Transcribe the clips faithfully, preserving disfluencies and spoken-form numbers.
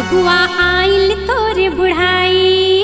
बबुआ आइल तोरे बुढ़ाई,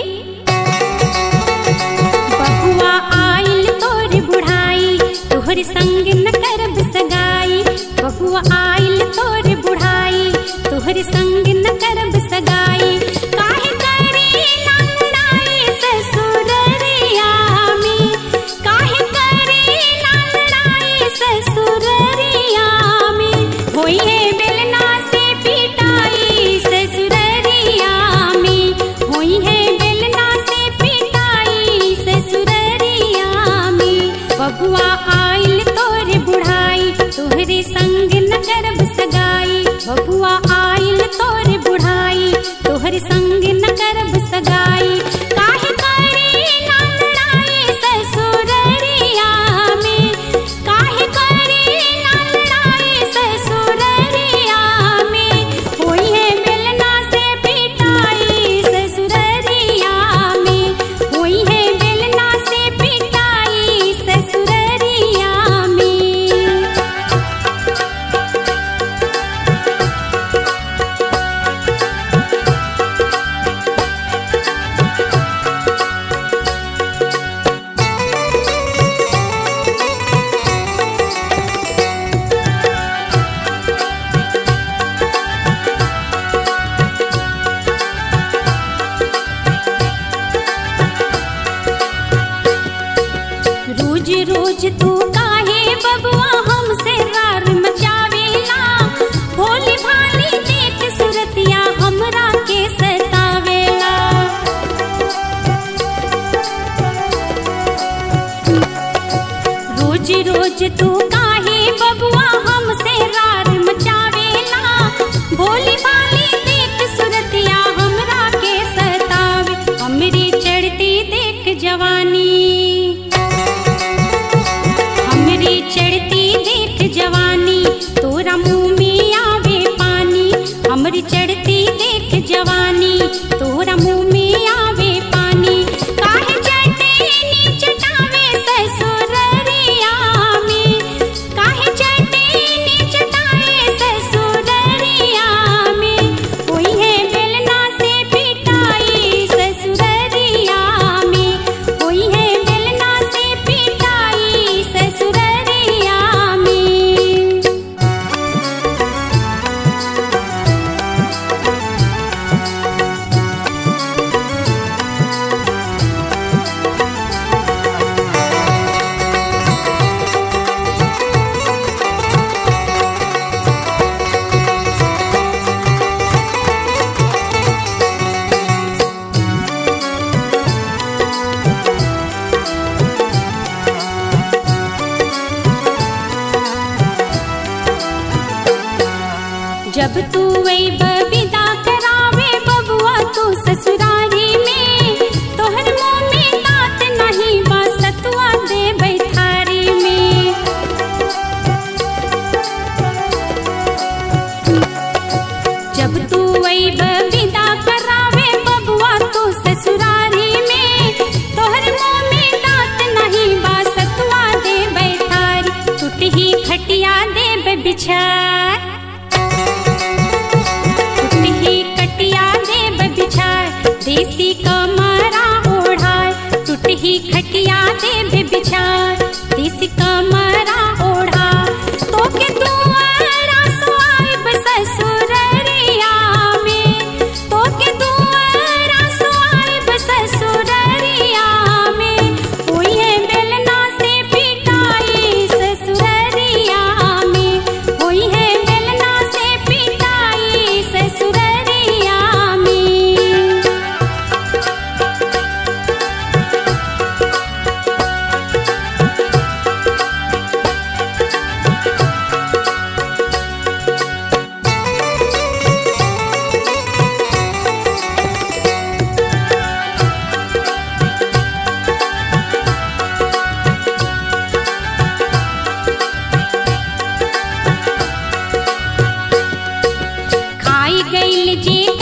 बबुआ आइल तोरे बुढ़ाई, तोहरे संग न करब सगाई। बबुआ आइल तोरे बुढ़ाई, तोहरे संग न करब सगाई। काहे करे ना लड़ाई ससुररिया में, काहे करे ना लड़ाई ससुररिया में। होई है बेलना से पिटाई ससुररिया में, होई है बेलना से पिटाई ससुररिया में। बबुआ आइल तोरे बुढ़ाई, तोहरे संग न करब सगाई। बबुआ आइल तोरे बुढ़ाई, तोहरे संग न करब सगाई। काहे करे ना लड़ाई ससुररिया में, काहे करे ना लड़ाई ससुररिया में। होई है बेलना से पिटाई ससुररिया में, होई है बेलना से पिटाई ससुररिया में। रोज रोज तू काहे बबुआ हमसे रार मचावेला, भोली भाली देख सुरतिया हमरा के सतावेला। रोज रोज तू काहे बबुआ हमसे रार मचावेला, भोली भाली देख सुरतिया हमरा के सतावे। हमरे चढ़ती देख जवानी, हमरी चढ़ती देख जवानी, तोरा मुँह में आवे पानी। हमरी चढ़ती देख जवानी, तोरा मुँह में आवे पानी। काहे चटनी चटावे ससुररिया में, काहे चटनी चटावे ससुररिया में। होई है बेलना से पिटाई ससुररिया में, होई है बेलना से पिटाई ससुररिया में। जब तू वही बबिदा करावे बबुआ तू ससुरारी में, तोहर मुँह में दांत नहीं बा सतुआ दे बैठारी में। जब तू वही बबिदा करावे बबुआ तू ससुरारी में, तोहर मुँह में दांत नहीं बा सतुआ दे बैठारी। टूटही खटिया दे बिछार, कटिया देब बिछाए, देसी कमरा ओढ़ाए। टूटही खटिया देब बिछाए, देसी कमरा ओढ़ाए। तोके दुआरा सुआइब ससुररिया में, तोके दुआरा सुआइब ससुररिया में। होई है बेलना से पिटाई ससुररिया में, होई है बेलना से पिटाई ससुररिया में। खाई गइल जे